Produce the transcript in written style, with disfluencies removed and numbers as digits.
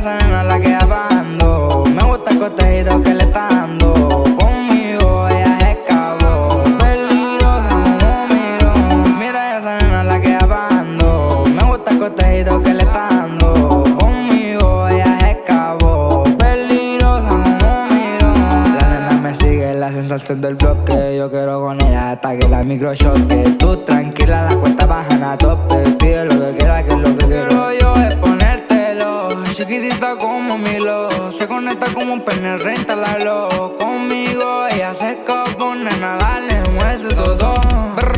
esa nena la que bajando. Me gusta el cotejito que le está dando. Conmigo ella se escapó, peligrosa como mío. Mira esa nena la que bajando. Me gusta el cotejito que le está dando. Conmigo ella se escapó, peligrosa como mío. La nena me sigue, la sensación del bloque. Yo quiero con ella hasta que la micro choque. Tú tranquila, la cuenta bajan a tope. Pide lo que quieras, que es lo que quiero yo es ponértelo. Chiquitita como Milo, se conecta como un pene, renta-la-lo. Conmigo ella se escapó, nena, dale, muestra todo.